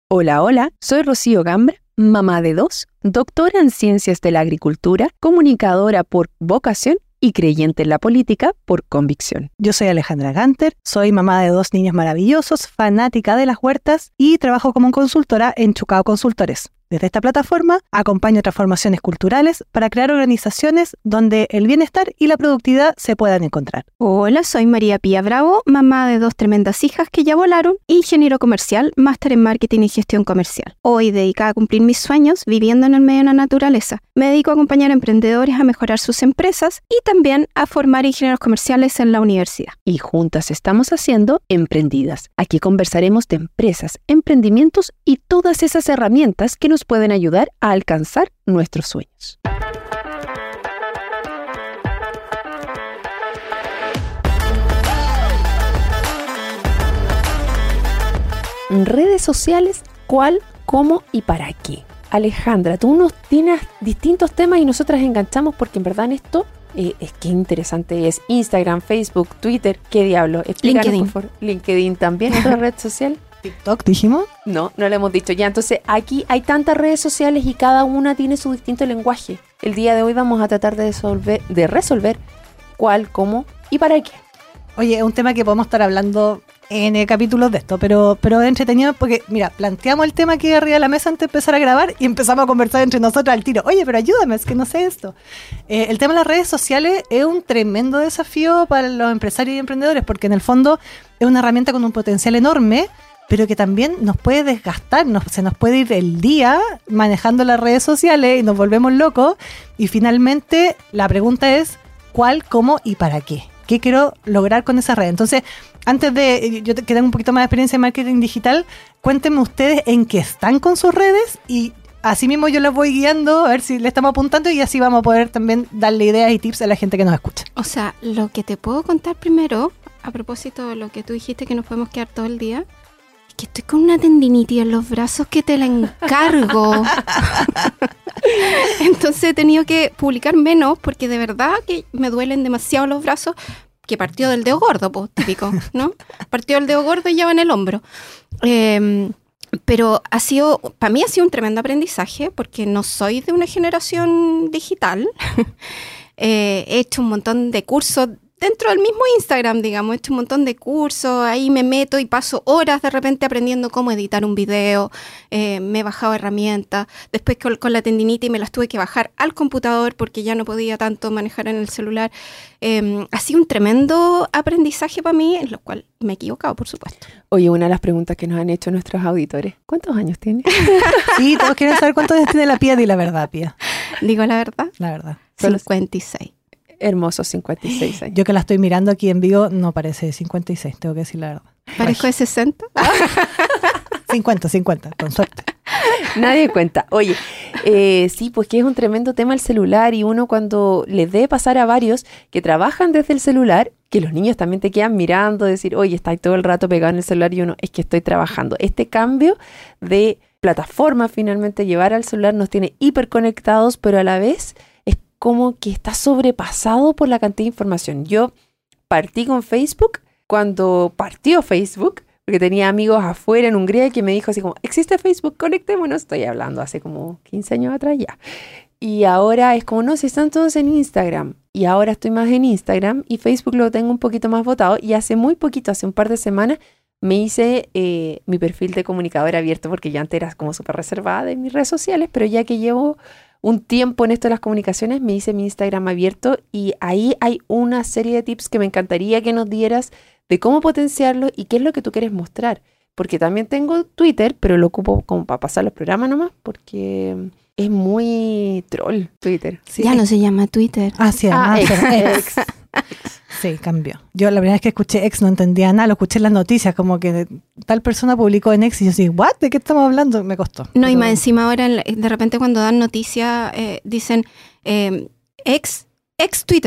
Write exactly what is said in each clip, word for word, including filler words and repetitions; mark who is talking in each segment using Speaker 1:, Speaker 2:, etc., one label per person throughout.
Speaker 1: Hola, hola, soy Rocío Gambra, mamá de dos, doctora en Ciencias de la Agricultura, comunicadora por vocación y creyente en la política por convicción.
Speaker 2: Yo soy Alejandra Ganter, soy mamá de dos niños maravillosos, fanática de las huertas y trabajo como consultora en Chucao Consultores. Desde esta plataforma acompaño transformaciones culturales para crear organizaciones donde el bienestar y la productividad se puedan encontrar.
Speaker 3: Hola, soy María Pía Bravo, mamá de dos tremendas hijas que ya volaron, ingeniero comercial, máster en marketing y gestión comercial. Hoy dedicada a cumplir mis sueños viviendo en el medio de la naturaleza. Me dedico a acompañar a emprendedores a mejorar sus empresas y también a formar ingenieros comerciales en la universidad.
Speaker 1: Y juntas estamos haciendo Emprendidas. Aquí conversaremos de empresas, emprendimientos y todas esas herramientas que nos nos pueden ayudar a alcanzar nuestros sueños. Redes sociales, ¿cuál, cómo y para qué? Alejandra, tú nos tienes distintos temas y nosotras enganchamos porque en verdad en esto eh, es que interesante es Instagram, Facebook, Twitter, ¿qué diablo? Explícanos,
Speaker 3: LinkedIn.
Speaker 1: por favor. LinkedIn también, otra red social.
Speaker 2: ¿TikTok dijimos?
Speaker 1: No, no lo hemos dicho ya. Entonces, aquí hay tantas redes sociales y cada una tiene su distinto lenguaje. El día de hoy vamos a tratar de resolver, de resolver cuál, cómo y para qué.
Speaker 2: Oye, es un tema que podemos estar hablando en eh, capítulos de esto, pero, pero es entretenido porque, mira, planteamos el tema aquí arriba de la mesa antes de empezar a grabar y empezamos a conversar entre nosotros al tiro. Oye, pero ayúdame, es que no sé esto. Eh, el tema de las redes sociales es un tremendo desafío para los empresarios y emprendedores porque en el fondo es una herramienta con un potencial enorme, pero que también nos puede desgastar, nos, se nos puede ir el día manejando las redes sociales y nos volvemos locos. Y finalmente la pregunta es ¿cuál, cómo y para qué? ¿Qué quiero lograr con esa red? Entonces, antes de, yo que tengo un poquito más de experiencia en marketing digital, cuéntenme ustedes en qué están con sus redes y así mismo yo los voy guiando a ver si le estamos apuntando y así vamos a poder también darle ideas y tips a la gente que nos escucha.
Speaker 3: O sea, lo que te puedo contar primero, a propósito de lo que tú dijiste que nos podemos quedar todo el día, que estoy con una tendinitis en los brazos que te la encargo. Entonces he tenido que publicar menos porque de verdad que me duelen demasiado los brazos, que partió del dedo gordo, pues típico, ¿no? Partió del dedo gordo y lleva en el hombro. Eh, pero ha sido, para mí ha sido un tremendo aprendizaje porque no soy de una generación digital. eh, he hecho un montón de cursos dentro del mismo Instagram, digamos, he hecho un montón de cursos, ahí me meto y paso horas de repente aprendiendo cómo editar un video, eh, me he bajado herramientas, después con, con la tendinitis me las tuve que bajar al computador porque ya no podía tanto manejar en el celular. Eh, ha sido un tremendo aprendizaje para mí, en lo cual me he equivocado, por supuesto.
Speaker 1: Oye, una de las preguntas que nos han hecho nuestros auditores, ¿cuántos años tienes?
Speaker 2: Sí, todos quieren saber cuántos años tiene la Pía, di la verdad, Pía.
Speaker 3: ¿Digo la verdad?
Speaker 2: La verdad.
Speaker 3: cincuenta y seis.
Speaker 1: Hermosos cincuenta y seis años.
Speaker 2: Yo que la estoy mirando aquí en vivo, no parece de cincuenta y seis, tengo que decir la verdad.
Speaker 3: ¿Parezco de sesenta?
Speaker 2: cincuenta, cincuenta, con suerte.
Speaker 1: Nadie cuenta. Oye, eh, sí, pues que es un tremendo tema el celular y uno cuando le debe pasar a varios que trabajan desde el celular, que los niños también te quedan mirando, decir, oye, está todo el rato pegado en el celular y uno, es que estoy trabajando. Este cambio de plataforma finalmente llevar al celular nos tiene hiperconectados, pero a la vez como que está sobrepasado por la cantidad de información. Yo partí con Facebook cuando partió Facebook, porque tenía amigos afuera en Hungría que me dijo así como, ¿existe Facebook? Conectémonos. Estoy hablando hace como quince años atrás ya. Y ahora es como, no, si están todos en Instagram. Y ahora estoy más en Instagram y Facebook lo tengo un poquito más votado. Y hace muy poquito, hace un par de semanas, me hice eh, mi perfil de comunicadora abierto porque yo antes era como súper reservada de mis redes sociales, pero ya que llevo un tiempo en esto de las comunicaciones, me hice mi Instagram abierto y ahí hay una serie de tips que me encantaría que nos dieras de cómo potenciarlo y qué es lo que tú quieres mostrar. Porque también tengo Twitter, pero lo ocupo como para pasar los programas nomás, porque es muy troll Twitter.
Speaker 3: Sí. Ya no se llama Twitter.
Speaker 2: Ah, sí,
Speaker 1: ah,
Speaker 2: ex,
Speaker 1: ex.
Speaker 2: ex. Sí, cambió. Yo la primera vez que escuché X no entendía nada, lo escuché en las noticias, como que tal persona publicó en X y yo así, ¿what? ¿De qué estamos hablando? Me costó.
Speaker 3: No,
Speaker 2: pero...
Speaker 3: y más encima ahora, de repente cuando dan noticias, eh, dicen eh, ex, ex Twitter.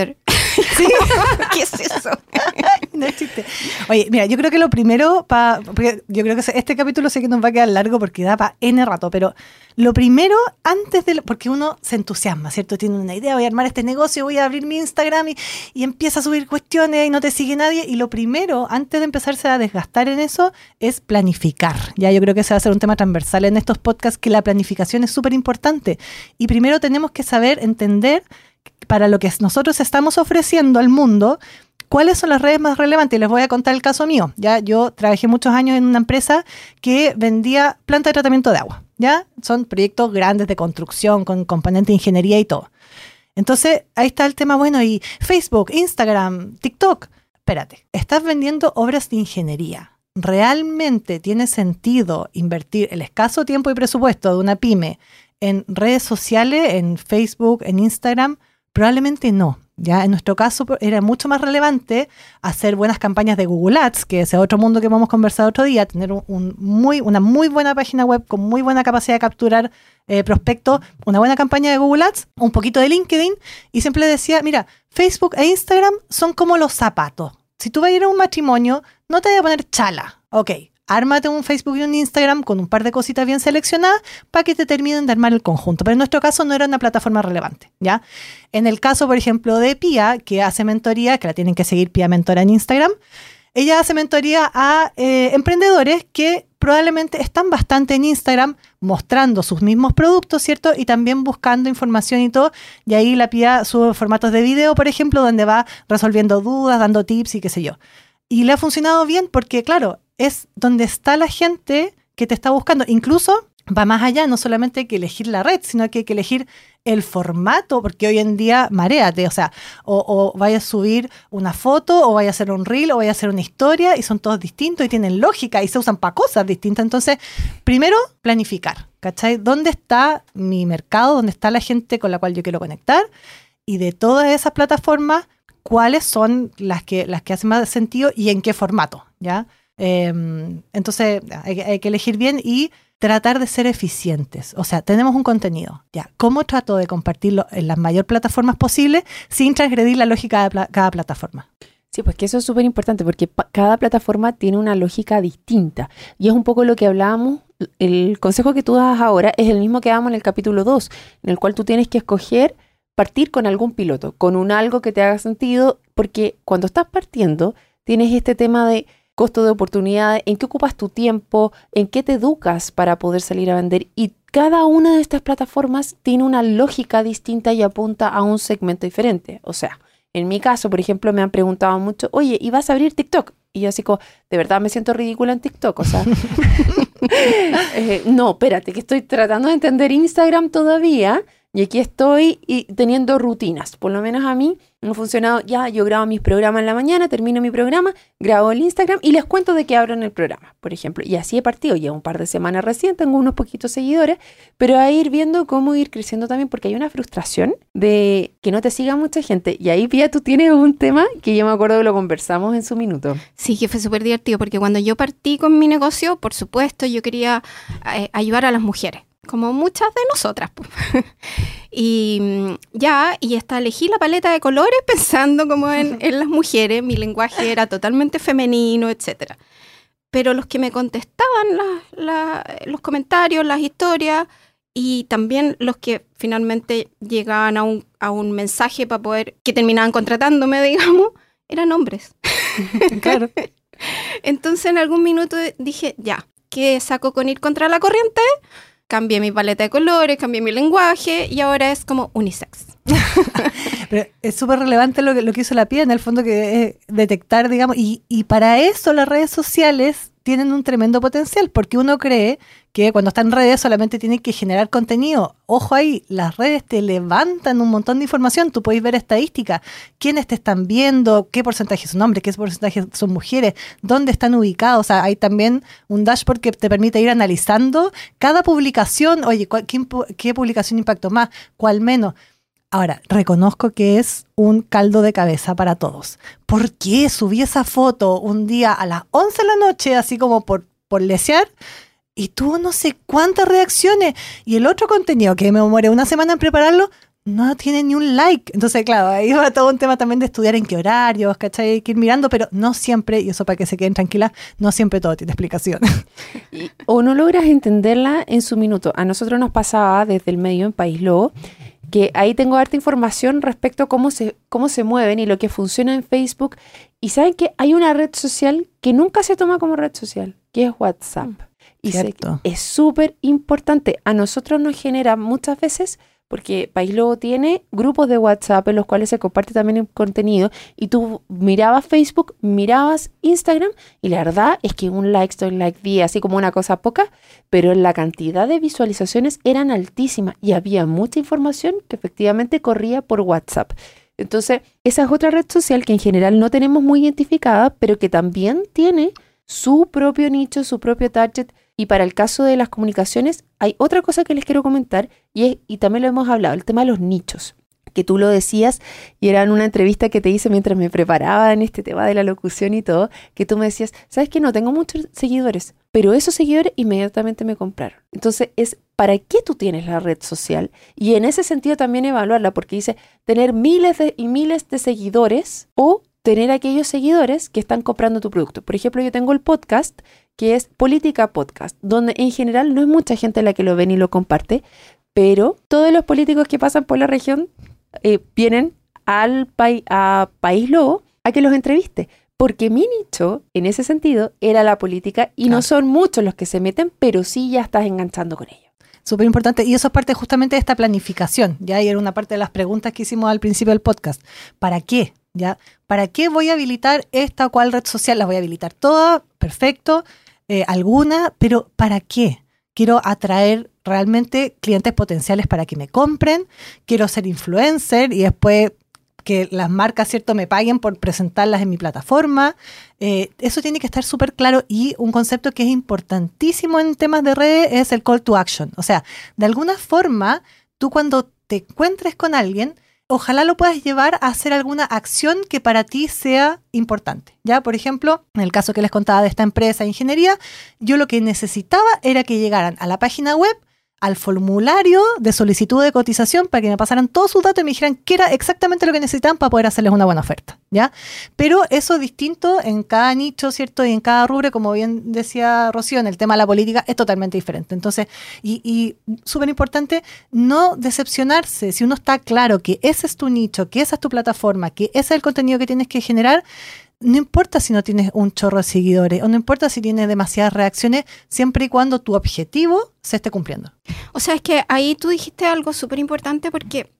Speaker 2: ¿Sí?
Speaker 3: ¿Qué es eso?
Speaker 2: No es chiste. Oye, mira, yo creo que lo primero, pa, porque yo creo que este capítulo sé que nos va a quedar largo porque da para N rato, pero lo primero, antes de, porque uno se entusiasma, ¿cierto? Tiene una idea, voy a armar este negocio, voy a abrir mi Instagram y, y empieza a subir cuestiones y no te sigue nadie. Y lo primero, antes de empezarse a desgastar en eso, es planificar. Ya yo creo que ese va a ser un tema transversal en estos podcasts, que la planificación es súper importante. Y primero tenemos que saber entender para lo que nosotros estamos ofreciendo al mundo, ¿cuáles son las redes más relevantes? Les voy a contar el caso mío. Ya yo trabajé muchos años en una empresa que vendía planta de tratamiento de agua. ¿Ya? Son proyectos grandes de construcción con componente de ingeniería y todo. Entonces, ahí está el tema, bueno, y Facebook, Instagram, TikTok. Espérate, estás vendiendo obras de ingeniería. ¿Realmente tiene sentido invertir el escaso tiempo y presupuesto de una pyme en redes sociales, en Facebook, en Instagram? Probablemente no. Ya en nuestro caso era mucho más relevante hacer buenas campañas de Google Ads, que ese otro mundo que hemos conversado otro día, tener un, un muy, una muy buena página web con muy buena capacidad de capturar eh, prospectos, una buena campaña de Google Ads, un poquito de LinkedIn, y siempre decía, mira, Facebook e Instagram son como los zapatos. Si tú vas a ir a un matrimonio, no te voy a poner chala. Ok, ármate un Facebook y un Instagram con un par de cositas bien seleccionadas para que te terminen de armar el conjunto. Pero en nuestro caso no era una plataforma relevante, ¿ya? En el caso, por ejemplo, de Pía, que hace mentoría, que la tienen que seguir Pía Mentora en Instagram, ella hace mentoría a eh, emprendedores que probablemente están bastante en Instagram mostrando sus mismos productos, ¿cierto? Y también buscando información y todo. Y ahí la Pía sube formatos de video, por ejemplo, donde va resolviendo dudas, dando tips y qué sé yo. Y le ha funcionado bien porque, claro, es donde está la gente que te está buscando. Incluso va más allá, no solamente hay que elegir la red, sino que hay que elegir el formato, porque hoy en día maréate, o sea, o, o vaya a subir una foto, o vaya a hacer un reel, o vaya a hacer una historia, y son todos distintos y tienen lógica y se usan para cosas distintas. Entonces, primero, planificar, ¿cachai? ¿Dónde está mi mercado? ¿Dónde está la gente con la cual yo quiero conectar? Y de todas esas plataformas, ¿cuáles son las que, las que hacen más sentido y en qué formato? ¿Ya? Eh, entonces, hay, hay que elegir bien y tratar de ser eficientes. O sea, tenemos un contenido. Ya, ¿cómo trato de compartirlo en las mayores plataformas posibles sin transgredir la lógica de pla- cada plataforma?
Speaker 1: Sí, pues que eso es súper importante porque pa- cada plataforma tiene una lógica distinta. Y es un poco lo que hablábamos, el consejo que tú das ahora es el mismo que damos en el capítulo dos, en el cual tú tienes que escoger partir con algún piloto, con un algo que te haga sentido, porque cuando estás partiendo tienes este tema de costo de oportunidad, en qué ocupas tu tiempo, en qué te educas para poder salir a vender. Y cada una de estas plataformas tiene una lógica distinta y apunta a un segmento diferente. O sea, en mi caso, por ejemplo, me han preguntado mucho, oye, ¿y vas a abrir TikTok? Y yo así como, de verdad me siento ridícula en TikTok, o sea, eh, no, espérate, que estoy tratando de entender Instagram todavía. Y aquí estoy y teniendo rutinas. Por lo menos a mí me ha funcionado. Ya, yo grabo mis programas en la mañana, termino mi programa, grabo el Instagram y les cuento de qué hablo en el programa, por ejemplo. Y así he partido. Ya un par de semanas recién, tengo unos poquitos seguidores, pero a ir viendo cómo ir creciendo también, porque hay una frustración de que no te siga mucha gente. Y ahí, Pía, tú tienes un tema que yo me acuerdo que lo conversamos en su minuto.
Speaker 3: Sí, que fue súper divertido, porque cuando yo partí con mi negocio, por supuesto, yo quería eh, ayudar a las mujeres, como muchas de nosotras. Y ya, y hasta elegí la paleta de colores pensando como en, en las mujeres, mi lenguaje era totalmente femenino, etcétera. Pero los que me contestaban la, la, los comentarios, las historias, y también los que finalmente llegaban a un, a un mensaje para poder, que terminaban contratándome, digamos, eran hombres.
Speaker 2: Claro.
Speaker 3: Entonces en algún minuto dije, ya, ¿qué saco con ir contra la corriente? Cambié mi paleta de colores, cambié mi lenguaje y ahora es como unisex.
Speaker 2: Pero es súper relevante lo que, lo que hizo la Pía, en el fondo, que es detectar, digamos, y, y para eso las redes sociales tienen un tremendo potencial, porque uno cree que cuando está en redes solamente tiene que generar contenido. Ojo ahí, las redes te levantan un montón de información, tú podéis ver estadísticas, quiénes te están viendo, qué porcentaje son hombres, qué porcentaje son mujeres, dónde están ubicados. O sea, hay también un dashboard que te permite ir analizando cada publicación, oye, ¿cuál, qué, qué publicación impactó más, cuál menos. Ahora, reconozco que es un caldo de cabeza para todos. ¿Por qué subí esa foto un día a las once de la noche, así como por, por lesear, y tuvo no sé cuántas reacciones? Y el otro contenido, que me demoré una semana en prepararlo, no tiene ni un like. Entonces, claro, ahí va todo un tema también de estudiar en qué horarios, ¿cachai? Hay que ir mirando, pero no siempre, y eso para que se queden tranquilas, no siempre todo tiene explicación.
Speaker 1: Y, o no logras entenderla en su minuto. A nosotros nos pasaba desde el medio en País Lobo, que ahí tengo harta información respecto a cómo se, cómo se mueven y lo que funciona en Facebook. Y saben que hay una red social que nunca se toma como red social, que es WhatsApp. Y sé que es súper importante. A nosotros nos genera muchas veces, porque País Lobo tiene grupos de WhatsApp en los cuales se comparte también el contenido, y tú mirabas Facebook, mirabas Instagram, y la verdad es que un like, dos like día, así como una cosa poca, pero la cantidad de visualizaciones eran altísimas y había mucha información que efectivamente corría por WhatsApp. Entonces, esa es otra red social que en general no tenemos muy identificada, pero que también tiene su propio nicho, su propio target. Y para el caso de las comunicaciones, hay otra cosa que les quiero comentar, y, es, y también lo hemos hablado, el tema de los nichos, que tú lo decías, y era en una entrevista que te hice mientras me preparaba en este tema de la locución y todo, que tú me decías, ¿sabes qué? No tengo muchos seguidores, pero esos seguidores inmediatamente me compraron. Entonces, es ¿para qué tú tienes la red social? Y en ese sentido también evaluarla, porque dice, tener miles de, y miles de seguidores o tener aquellos seguidores que están comprando tu producto. Por ejemplo, yo tengo el podcast, que es Política Podcast, donde en general no es mucha gente la que lo ve ni lo comparte, pero todos los políticos que pasan por la región eh, vienen al pai- a País Lobo a que los entreviste, porque mi nicho, en ese sentido, era la política, y claro, no son muchos los que se meten, pero sí ya estás enganchando con ellos.
Speaker 2: Súper importante, y eso es parte justamente de esta planificación, ¿ya? Y era una parte de las preguntas que hicimos al principio del podcast. ¿Para qué? ¿Ya? ¿Para qué voy a habilitar esta o cual red social? Las voy a habilitar todas, perfecto, eh, alguna, pero ¿para qué? Quiero atraer realmente clientes potenciales para que me compren, quiero ser influencer y después que las marcas, ¿cierto?, me paguen por presentarlas en mi plataforma. Eh, eso tiene que estar súper claro, y un concepto que es importantísimo en temas de redes es el call to action. O sea, de alguna forma, tú cuando te encuentres con alguien, ojalá lo puedas llevar a hacer alguna acción que para ti sea importante. Ya, por ejemplo, en el caso que les contaba de esta empresa de ingeniería, yo lo que necesitaba era que llegaran a la página web, al formulario de solicitud de cotización, para que me pasaran todos sus datos y me dijeran qué era exactamente lo que necesitaban para poder hacerles una buena oferta, ¿ya? Pero eso es distinto en cada nicho, ¿cierto? Y en cada rubro, como bien decía Rocío, en el tema de la política es totalmente diferente. Entonces, y, y súper importante, no decepcionarse. Si uno está claro que ese es tu nicho, que esa es tu plataforma, que ese es el contenido que tienes que generar, no importa si no tienes un chorro de seguidores, o no importa si tienes demasiadas reacciones, siempre y cuando tu objetivo se esté cumpliendo.
Speaker 3: O sea, es que ahí tú dijiste algo súper importante, porque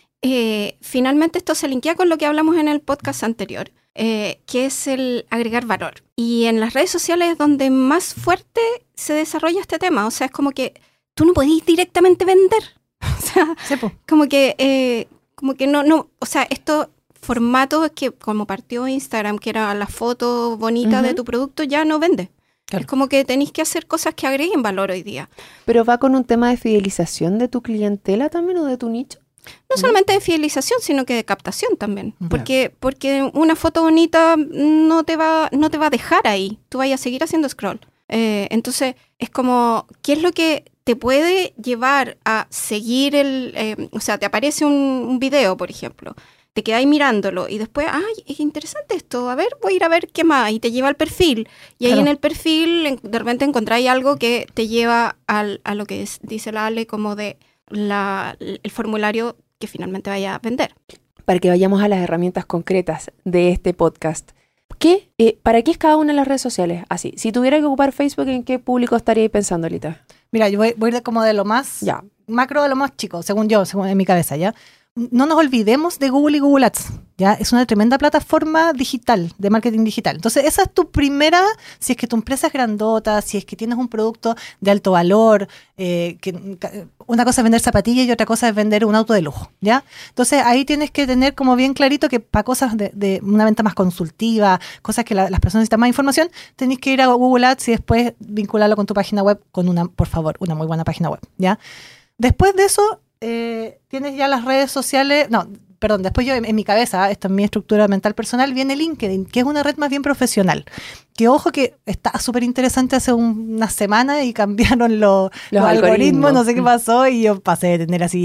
Speaker 3: eh, finalmente esto se linkea con lo que hablamos en el podcast anterior, eh, que es el agregar valor. Y en las redes sociales es donde más fuerte se desarrolla este tema. O sea, es como que tú no podés directamente vender. O sea, sí, como que, eh, como que no, no, o sea, esto... formatos que como partió Instagram, que era la foto bonita, uh-huh, de tu producto, ya no vende. Claro. Es como que tenéis que hacer cosas que agreguen valor hoy día.
Speaker 1: ¿Pero va con un tema de fidelización de tu clientela también o de tu nicho?
Speaker 3: No solamente de fidelización, sino que de captación también. Uh-huh. Porque, porque una foto bonita no te va, no te va a dejar ahí. Tú vas a seguir haciendo scroll. Eh, entonces, es como, ¿qué es lo que te puede llevar a seguir el... Eh, o sea, te aparece un, un video, por ejemplo, te quedáis mirándolo y después, ay, es interesante esto, a ver, voy a ir a ver qué más, y te lleva al perfil, y ahí claro, en el perfil de repente encontráis algo que te lleva al, a lo que es, dice la Ale, como de la, el formulario que finalmente vaya a vender.
Speaker 1: Para que vayamos a las herramientas concretas de este podcast. ¿Qué, eh, ¿Para qué es cada una de las redes sociales? Así, si tuviera que ocupar Facebook, ¿en qué público estaríais pensando ahorita?
Speaker 2: Mira, yo voy, voy a ir de como de lo más ya. macro a lo más chico, según yo, según en mi cabeza, ¿ya? No nos olvidemos de Google y Google Ads, ¿ya? Es una tremenda plataforma digital, de marketing digital. Entonces, esa es tu primera, si es que tu empresa es grandota, si es que tienes un producto de alto valor, eh, que una cosa es vender zapatillas y otra cosa es vender un auto de lujo, ¿ya? Entonces, ahí tienes que tener como bien clarito que para cosas de, de una venta más consultiva, cosas que la, las personas necesitan más información, tenés que ir a Google Ads y después vincularlo con tu página web, con una, por favor, una muy buena página web, ¿ya? Después de eso, Eh, tienes ya las redes sociales, no, perdón, después yo en, en mi cabeza, esto es mi estructura mental personal, viene LinkedIn, que es una red más bien profesional, que ojo que está súper interesante hace un, una semana y cambiaron lo, los, los algoritmos, algoritmos, no sé qué pasó, y yo pasé de tener así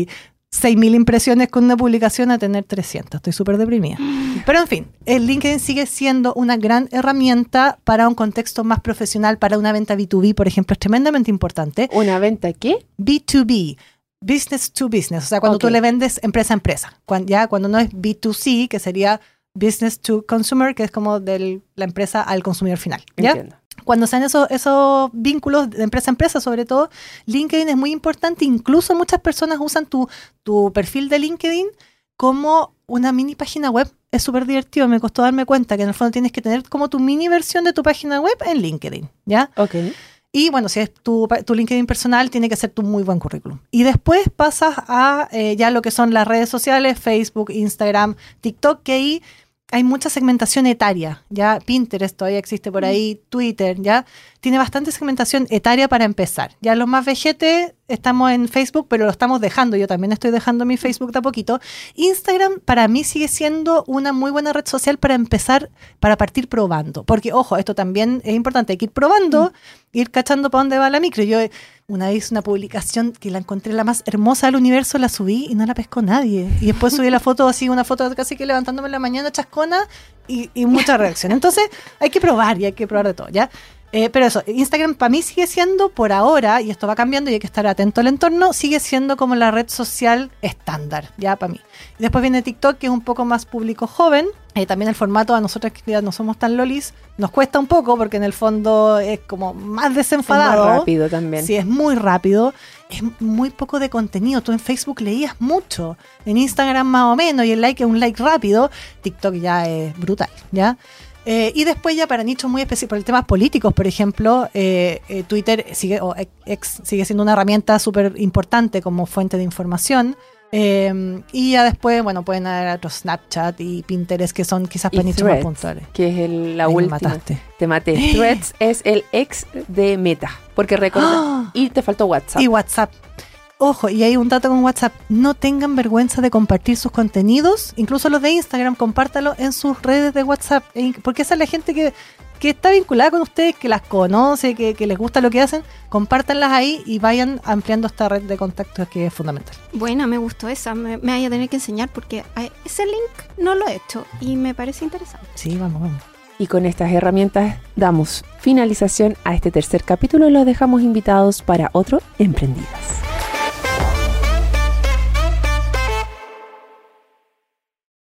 Speaker 2: seis mil impresiones con una publicación a tener trescientas. Estoy súper deprimida. Pero en fin, el LinkedIn sigue siendo una gran herramienta para un contexto más profesional, para una venta B dos B, por ejemplo, es tremendamente importante.
Speaker 1: ¿Una venta qué?
Speaker 2: B dos B, business to business, o sea, cuando
Speaker 1: Okay.
Speaker 2: tú le vendes empresa a empresa. Cuando, ya cuando no es B dos C, que sería business to consumer, que es como de la empresa al consumidor final. ¿Ya?
Speaker 1: Entiendo.
Speaker 2: Cuando sean esos, esos vínculos de empresa a empresa, sobre todo, LinkedIn es muy importante. Incluso muchas personas usan tu, tu perfil de LinkedIn como una mini página web. Es súper divertido, me costó darme cuenta que en el fondo tienes que tener como tu mini versión de tu página web en LinkedIn, ¿ya?
Speaker 1: Ok.
Speaker 2: Y bueno, si es tu, tu LinkedIn personal, tiene que ser tu muy buen currículum. Y después pasas a eh, ya lo que son las redes sociales, Facebook, Instagram, TikTok, que ahí hay mucha segmentación etaria, ya Pinterest todavía existe por ahí, Twitter, ya tiene bastante segmentación etaria para empezar. Ya los más vejetes estamos en Facebook, pero lo estamos dejando, yo también estoy dejando mi Facebook de a poquito. Instagram para mí sigue siendo una muy buena red social para empezar, para partir probando, porque ojo, esto también es importante, hay que ir probando, mm. ir cachando para dónde va la micro. Yo una vez una publicación que la encontré la más hermosa del universo, la subí y no la pescó nadie. Y después subí la foto así, una foto casi que levantándome en la mañana, chascona, y, y mucha reacción. Entonces hay que probar y hay que probar de todo, ¿ya? Eh, pero eso, Instagram para mí sigue siendo por ahora, y esto va cambiando y hay que estar atento al entorno, sigue siendo como la red social estándar, ya para mí. Y después viene TikTok, que es un poco más público joven. Eh, también el formato a nosotros que ya no somos tan lolis nos cuesta un poco porque en el fondo es como más desenfadado.
Speaker 1: Es más rápido también.
Speaker 2: Sí, es muy rápido. Es muy poco de contenido. Tú en Facebook leías mucho, en Instagram más o menos, y el like es un like rápido. TikTok ya es brutal, ¿ya? Eh, y después ya para nichos muy específicos, por temas políticos, por ejemplo, eh, eh, Twitter sigue, o X sigue siendo una herramienta súper importante como fuente de información. Eh, y ya después, bueno, pueden haber otros Snapchat y Pinterest que son quizás para nichos más puntuales.
Speaker 1: Que es el, la
Speaker 2: Ahí me
Speaker 1: última.
Speaker 2: mataste.
Speaker 1: Te maté. Threads es el ex de Meta. Porque recuerda.
Speaker 2: ¡Ah!
Speaker 1: Y te faltó WhatsApp.
Speaker 2: Y WhatsApp. Ojo, y hay un dato con WhatsApp. No tengan vergüenza de compartir sus contenidos, incluso los de Instagram, compártalo en sus redes de WhatsApp. Porque esa es la gente que, que está vinculada con ustedes, que las conoce, que, que les gusta lo que hacen. Compártanlas ahí y vayan ampliando esta red de contactos que es fundamental.
Speaker 3: Buena, me gustó esa. Me, me vaya a tener que enseñar porque ese link no lo he hecho y me parece interesante.
Speaker 2: Sí, vamos, vamos.
Speaker 1: Y con estas herramientas damos finalización a este tercer capítulo y los dejamos invitados para otro Emprendidas.